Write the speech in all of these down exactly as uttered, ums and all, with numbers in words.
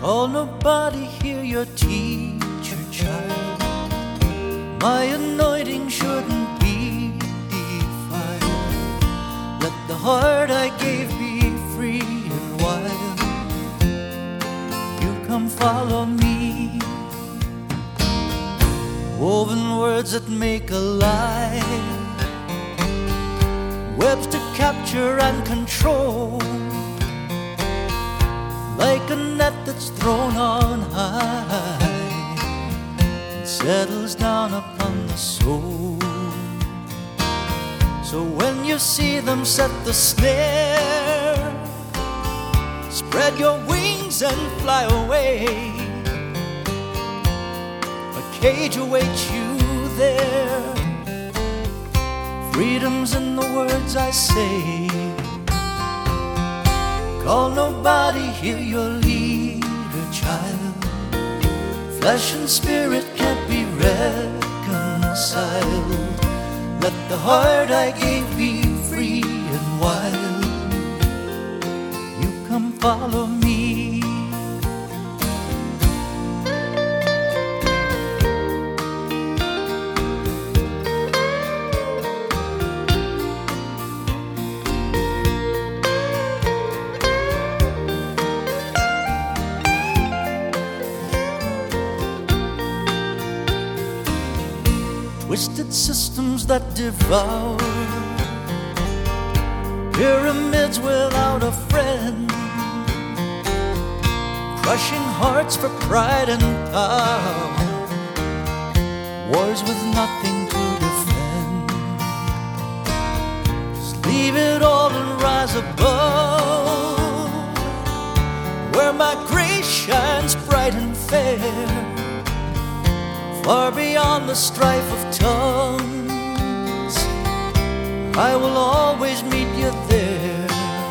Call nobody, hear your teacher, child. My anointing shouldn't be defiled. Let the heart I gave be free and wild. You come follow me. Woven words that make alive, webs to capture and control, like a net that's thrown on high and settles down upon the soul. So when you see them set the snare, spread your wings and fly away. A cage awaits you there. Freedom's in the words I say. Call nobody, hear your leader, child. Flesh and spirit can't be reconciled. Let the heart I gave be free and wild. You come follow me. Twisted systems that devour, pyramids without a friend, crushing hearts for pride and power, wars with nothing to defend. Just leave it all and rise above, where my grace shines bright and fair, far beyond the strife of tongues. I will always meet you there.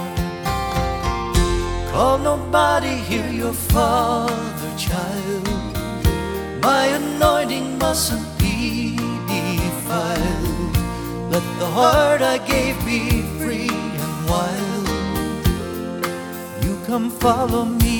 Call nobody, hear your father, child. My anointing mustn't be defiled. Let the heart I gave be free and wild. You come follow me.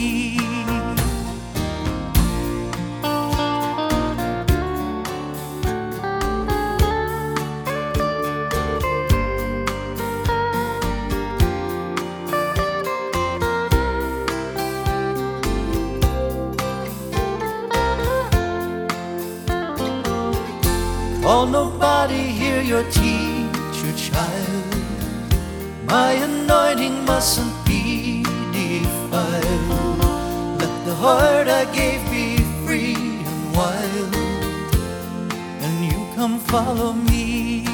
Call nobody, hear your teacher, child. My anointing mustn't be defiled. Let the heart I gave be free and wild. And you come follow me.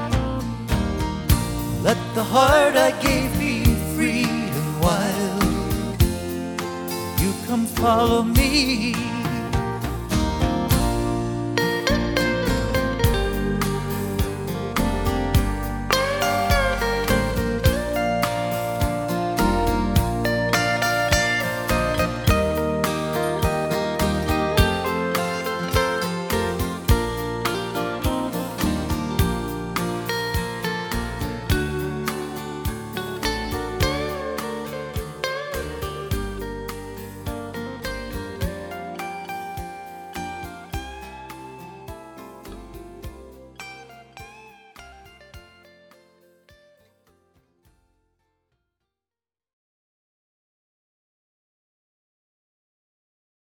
Let the heart I gave be free and wild. You come follow me.